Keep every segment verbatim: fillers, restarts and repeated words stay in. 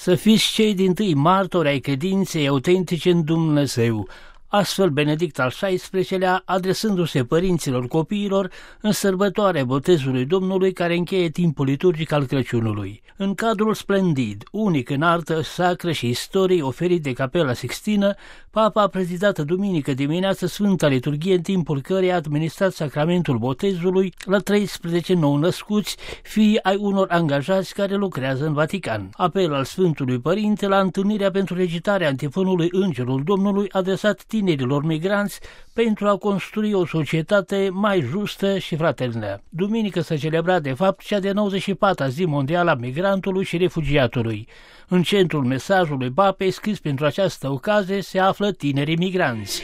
să fiți cei dintâi martori ai credinței autentice în Dumnezeu. Astfel, Benedict al șaisprezecelea, adresându-se părinților copiilor în sărbătoarea botezului Domnului care încheie timpul liturgic al Crăciunului. În cadrul splendid, unic în artă sacră și istorie oferit de Capela Sixtină, Papa a prezidat duminică dimineață Sfânta Liturghie, în timpul căreia a administrat sacramentul botezului la treisprezece nou-născuți, fii ai unor angajați care lucrează în Vatican. Apel al Sfântului Părinte la întâlnirea pentru recitarea antifonului Îngerul Domnului adresat tinerilor migranți pentru a construi o societate mai justă și fraternă. Duminică s-a celebrat de fapt cea de nouăzeci și patra zi mondială a migrantului și refugiatului. În centrul mesajului Papei scris pentru această ocazie se află tinerii migranți.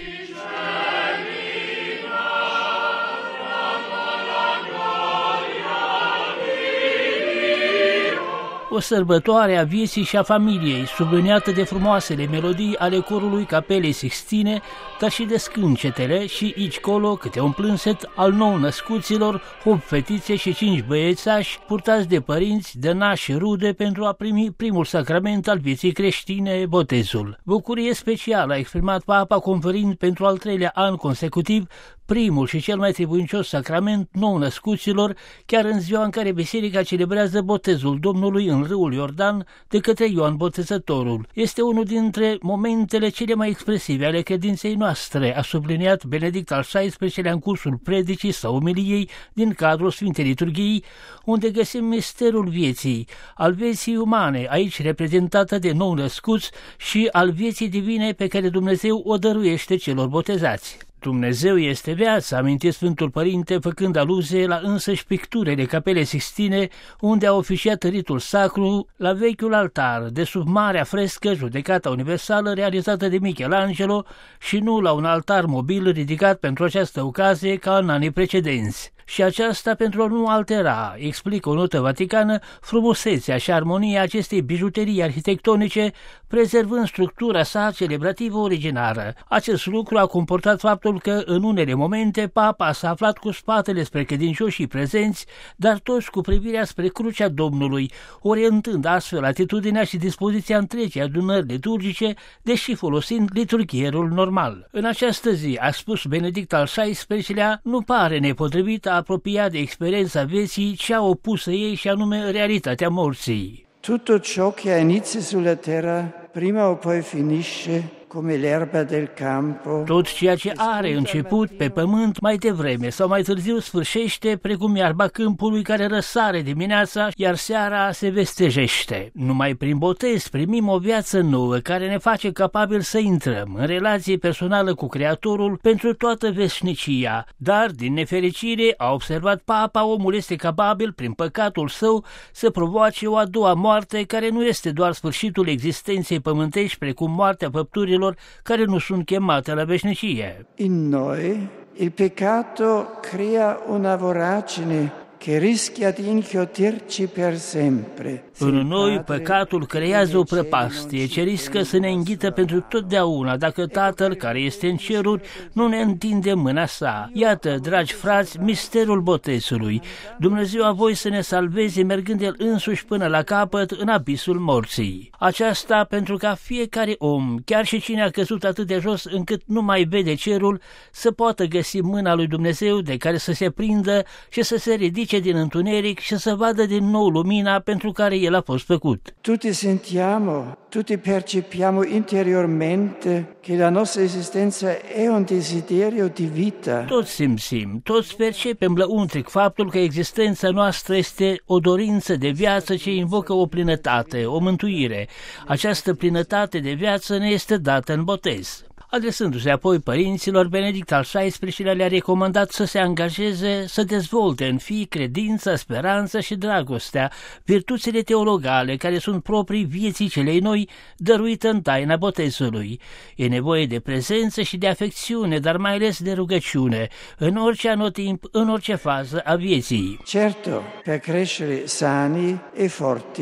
O sărbătoare a vieții și a familiei, subliniată de frumoasele melodii ale corului Capelei Sixtine, dar și de scâncetele și aici colo câte un plânset al nou-născuților, opt fetițe și cinci băiețași, purtați de părinți, de nași și rude pentru a primi primul sacrament al vieții creștine, botezul. Bucurie specială a exprimat Papa conferind pentru al treilea an consecutiv primul și cel mai trebuincios sacrament nou-născuților, chiar în ziua în care biserica celebrează botezul Domnului în râul Iordan de către Ioan Botezătorul. Este unul dintre momentele cele mai expresive ale credinței noastre, a subliniat Benedict al șaisprezecelea în cursul predicii sau omiliei din cadrul Sfintei Liturghii, unde găsim misterul vieții, al vieții umane, aici reprezentată de nou-născuți, și al vieții divine pe care Dumnezeu o dăruiește celor botezați. Dumnezeu este viața, a amintit Sfântul Părinte, făcând aluzie la însăși picturile Capelei Sixtine, unde a oficiat ritul sacru la vechiul altar, de sub marea frescă Judecata Universală realizată de Michelangelo și nu la un altar mobil ridicat pentru această ocazie ca în anii precedenți. Și aceasta pentru a nu altera, explică o notă vaticană, frumusețea și armonia acestei bijuterii arhitectonice, prezervând structura sa celebrativă originară. Acest lucru a comportat faptul că în unele momente Papa s-a aflat cu spatele spre credincioșii prezenți, dar toți cu privirea spre crucea Domnului, orientând astfel atitudinea și dispoziția întregii adunări liturgice, deși folosind liturghierul normal. În această zi, a spus Benedict al șaisprezecelea, nu pare nepotrivit a apropia de experiența vieții cea opusă ei, și anume realitatea morții. Tutto ciò che ha inizio sulla terra prima o poi finisce come l'erba del campo. Tot ceea ce are început pe pământ mai devreme sau mai târziu sfârșește, precum iarba câmpului care răsare dimineața, iar seara se vestejește. Numai prin botez primim o viață nouă care ne face capabil să intrăm în relație personală cu Creatorul pentru toată veșnicia. Dar, din nefericire, a observat Papa, omul este capabil, prin păcatul său, să provoace o a doua moarte, care nu este doar sfârșitul existenței pământești, precum moartea făpturilor care nu sunt chemate la veșnicie. In noi il peccato crea una voragine che rischia di inchiodirci per sempre. În noi, păcatul creează o prăpastie ce riscă să ne înghită pentru totdeauna dacă Tatăl, care este în ceruri, nu ne întinde mâna sa. Iată, dragi frați, misterul botezului. Dumnezeu a voit să ne salveze mergând El însuși până la capăt în abisul morții. Aceasta pentru ca fiecare om, chiar și cine a căzut atât de jos încât nu mai vede cerul, să poată găsi mâna lui Dumnezeu de care să se prindă și să se ridice din întuneric și să vadă din nou lumina pentru care El a fost făcut. Tutti sentiamo, tutti percepiamo interiormente che la nostra esistenza è un desiderio di vita. Toți simțim, toți percepem lăuntric faptul că existența noastră este o dorință de viață ce invocă o plinătate, o mântuire. Această plinătate de viață ne este dată în botez. Adresându-se apoi părinților, Benedict al șaisprezecelea le-a recomandat să se angajeze, să dezvolte în fii credința, speranța și dragostea, virtuțile teologale care sunt proprii vieții celei noi, dăruită în taina botezului. E nevoie de prezență și de afecțiune, dar mai ales de rugăciune, în orice anotimp, în orice fază a vieții. Certo, per crescere sani e forti,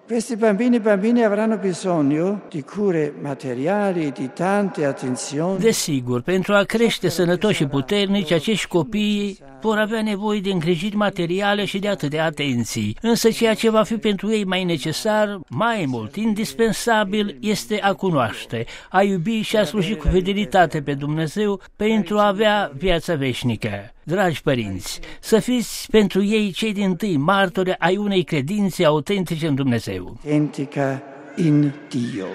Questi bambini e bambine avranno bisogno di cure materiali, di tante attenzioni. Desigur, pentru a crește sănătoși și puternici, acești copii vor avea nevoie de îngrijiri materiale și de atâtea atenții. Însă ceea ce va fi pentru ei mai necesar, mai mult, indispensabil, este a cunoaște, a iubi și a sluji cu fidelitate pe Dumnezeu pentru a avea viața veșnică. Dragi părinți, să fiți pentru ei cei dintâi martori ai unei credințe autentice în Dumnezeu. Autentica in Dio.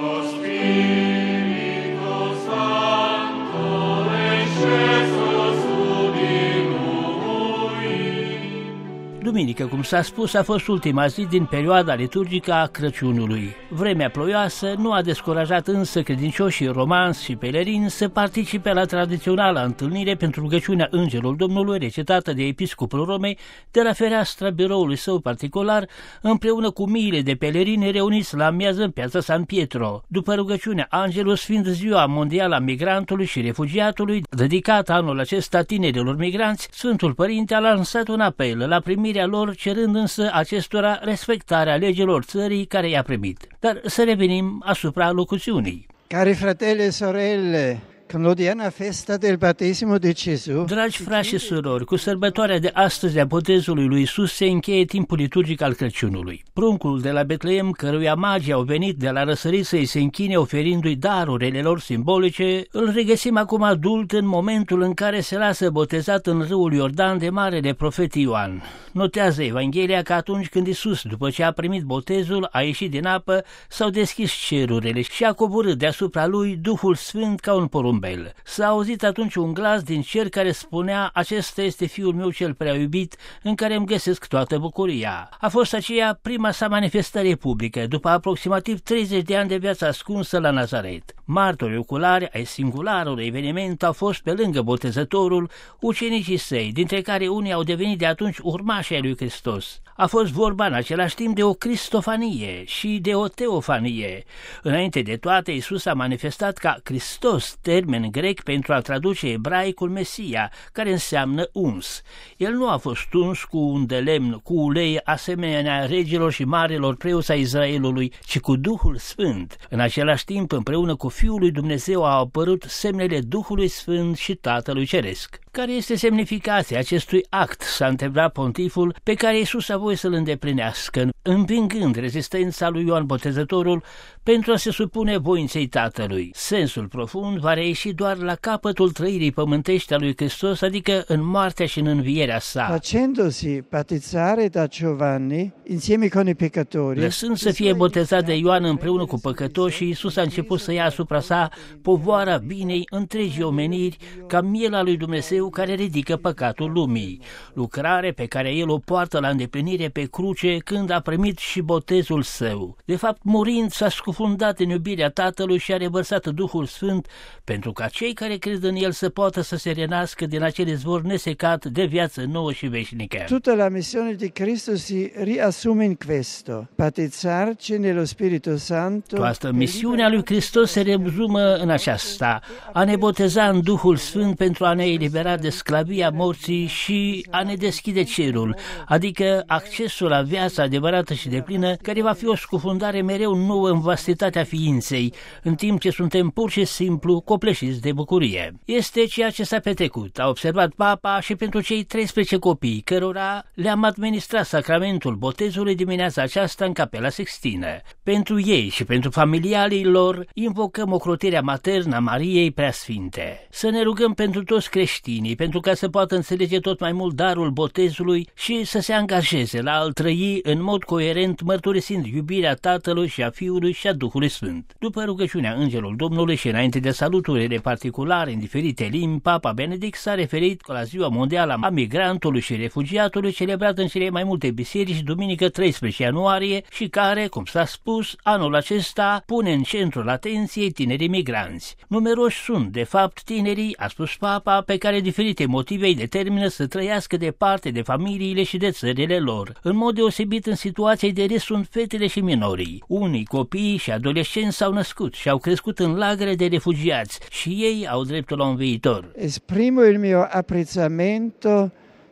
Duminică, cum s-a spus, a fost ultima zi din perioada liturgică a Crăciunului. Vremea ploioasă nu a descurajat însă credincioșii romani și pelerini să participe la tradiționala întâlnire pentru rugăciunea Îngerul Domnului recitată de episcopul Romei de la fereastra biroului său particular, împreună cu miile de pelerini reuniți la amiază în piața San Pietro. După rugăciunea Angelus, fiind ziua mondială a migrantului și refugiatului, dedicată anul acesta tinerilor migranți, Sfântul Părinte a lansat un apel la primirea lor, cerând însă acestora respectarea legilor țării care i-a primit. Dar să revenim asupra locuțiunii. Cari fratelli e sorelle, con l'odierna festa del battesimo di Gesù. Dragi frați și surori, cu sărbătoarea de astăzi a botezului lui Iisus se încheie timpul liturgic al Crăciunului. Pruncul de la Betleem, căruia magii au venit de la răsărit să-i se închine oferindu-i darurile lor simbolice, îl regăsim acum adult în momentul în care se lasă botezat în râul Iordan de marele profet Ioan. Notează Evanghelia că atunci când Iisus, după ce a primit botezul, a ieșit din apă, s-au deschis cerurile și a coborât deasupra lui Duhul Sfânt ca un porumbel. S-a auzit atunci un glas din cer care spunea: acesta este Fiul meu cel prea iubit, în care îmi găsesc toată bucuria. A fost aceea prima sa manifestare publică, după aproximativ treizeci de ani de viață ascunsă la Nazaret. Martorii oculari ai singularului eveniment au fost, pe lângă botezătorul, ucenicii săi, dintre care unii au devenit de atunci urmași ai lui Hristos. A fost vorba în același timp de o cristofanie și de o teofanie. Înainte de toate, Iisus a manifestat ca Hristos, termen grec pentru a traduce ebraicul Mesia, care înseamnă uns. El nu a fost uns cu un de lemn, cu ulei, asemenea regilor și marilor preoți ai Israelului, ci cu Duhul Sfânt. În același timp, împreună cu Fiul lui Dumnezeu au apărut semnele Duhului Sfânt și Tatălui Ceresc. Care este semnificația acestui act, s-a întrebat pontiful, pe care Iisus a voie să-l îndeplinească, învingând rezistența lui Ioan Botezătorul pentru a se supune voinței Tatălui. Sensul profund va reieși doar la capătul trăirii pământești a lui Hristos, adică în moartea și în învierea sa. Facendosi battezzare da Giovanni insieme con i peccatori, lăsând să fie botezat de Ioan împreună cu păcătoșii, Iisus a început să ia asupra sa povoara binei întregii omeniri, ca miela lui Dumnezeu care ridică păcatul lumii. Lucrare pe care el o poartă la îndeplinire pe cruce când a primit și botezul său. De fapt, murind, s-a scufundat în iubirea Tatălui și a revărsat Duhul Sfânt pentru ca cei care cred în el să poată să se renască din acel izvor nesecat de viață nouă și veșnică. Tutta la missione di Cristo si riassume in questo: battezzarci nello Spirito Santo. Toată misiunea lui Hristos se rezumă în aceasta: a ne boteza în Duhul Sfânt pentru a ne elibera de sclavia morții și a ne deschide cerul, adică accesul la viața adevărată și deplină, care va fi o scufundare mereu nouă în vastitatea ființei, în timp ce suntem pur și simplu copleșiți de bucurie. Este ceea ce s-a petrecut, a observat Papa, și pentru cei treisprezece copii cărora le-am administrat sacramentul botezului dimineața aceasta în Capela Sixtină. Pentru ei și pentru familiarii lor invocăm ocrotirea maternă a Mariei Preasfinte. Să ne rugăm pentru toți creștinii, pentru ca să poată înțelege tot mai mult darul botezului și să se angajeze la a-l trăi în mod coerent, mărturisind iubirea Tatălui și a Fiului și a Duhului Sfânt. După rugăciunea Îngerul Domnului și înainte de saluturile particulare în diferite limbi, Papa Benedict s-a referit la Ziua Mondială a Migrantului și Refugiatului, celebrată în cele mai multe biserici duminică treisprezece ianuarie și care, cum s-a spus, anul acesta pune în centrul atenției tinerii migranți. Numeroși sunt, de fapt, tinerii, a spus Papa, pe care diferite motive îi determină să trăiască departe de familiile și de țările lor. În mod deosebit, în situații de risc sunt fetele și minorii. Unii copii și adolescenți s-au născut și au crescut în lagăre de refugiați și ei au dreptul la un viitor. Esprimo il mio apprezzamento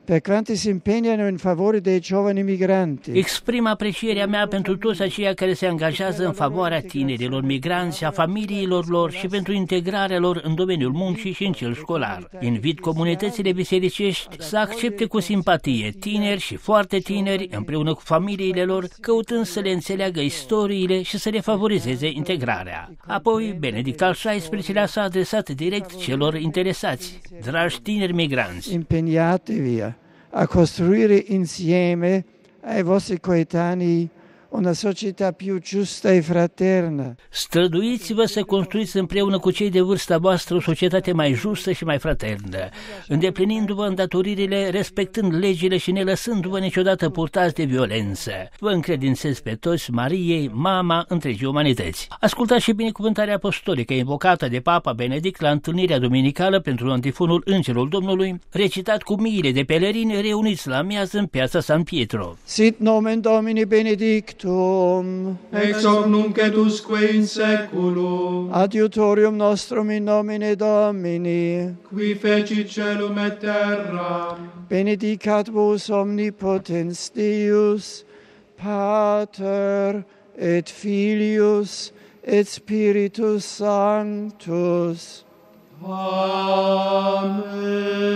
per quanti si impegnano in favore dei giovani migranti. Exprim aprecierea mea pentru toți aceia care se angajează în favoarea tinerilor migranți, a familiilor lor și pentru integrarea lor în domeniul muncii și în cel școlar. Invit comunitățile bisericești să accepte cu simpatie tineri și foarte tineri împreună cu familiile lor, căutând să le înțeleagă istoriile și să le favorizeze integrarea. Apoi, Benedict al șaisprezecelea s-a adresat direct celor interesați. Dragi tineri migranți, impegnatevi a costruire insieme ai vostri coetanei una società più giusta e fraterna. Străduiți-vă să construiți împreună cu cei de vârsta voastră o societate mai justă și mai fraternă, îndeplinindu-vă îndatoririle, respectând legile și nelăsându-vă niciodată purtați de violență. Vă încredințez pe toți Mariei, mama întregii umanități. Ascultați și binecuvântarea apostolică invocată de Papa Benedict la întâlnirea duminicală pentru antifonul Îngerul Domnului, recitat cu miile de pelerini reuniți la amiază în piața San Pietro. Sit nomen Domini benedictum, ex hoc nunc et usque in saeculum, adiutorium nostrum in nomine Domini, qui fecit caelum et terram, benedicat vos omnipotens Deus, Pater et Filius et Spiritus Sanctus. Amen.